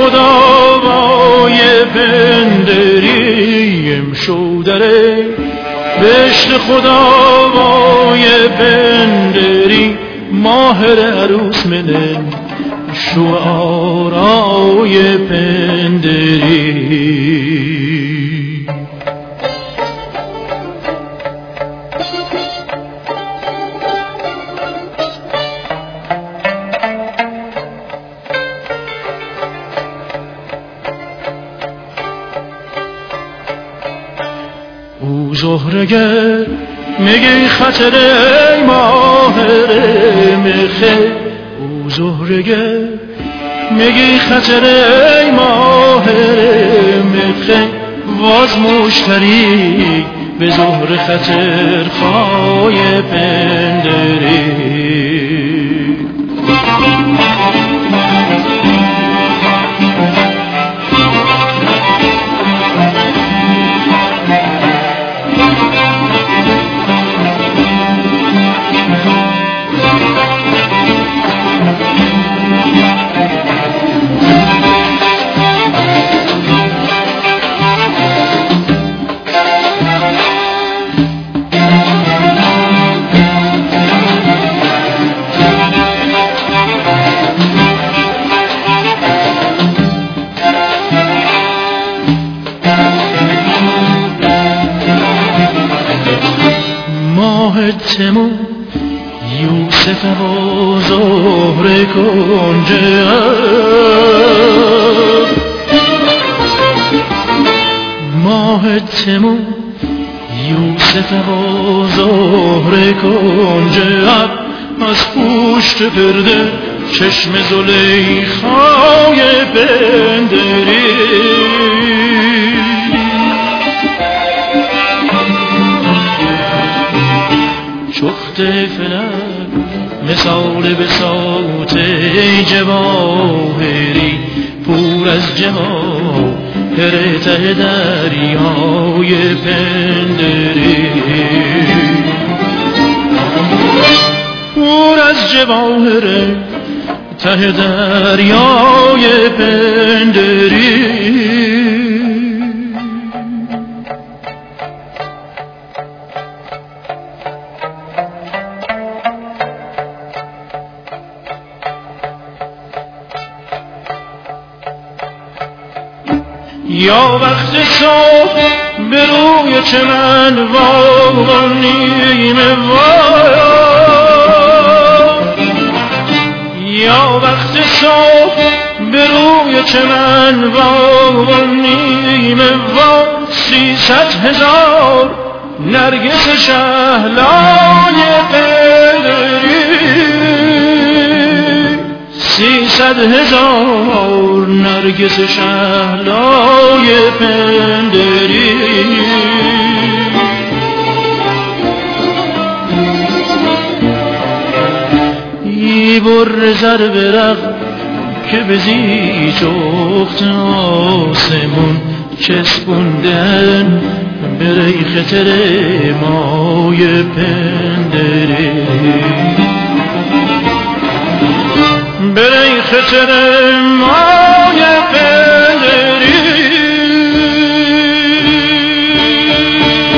خداوای بندریم شودره بشت خداوای بندری ماهر عروس منه شعارای بندری او زهرگر میگی خطر ماهر مخه او زهرگر میگی خطر ماهر مخه واز مشتری به زهر خطر خای پندری تمون یوسف و زهره کنجه ماه تمون یوسف و زهره کنجه از پشت پرده چشم زلیخای بندری چخت فلک مثال بساط جواهری پور از جواهر ته دریای پندری پور از جواهر ته دریای پندری یا وقت صبح به روی چمن وا نیمه وا یا وقت صبح به روی چمن وا نیمه وا 300,000 نرگس شهلای قدری 300,000 نرگس شهلای پندری ای بر زر برق که بزی جخت آسمون چسبوندن بری خطر مای پندری بری خطر مای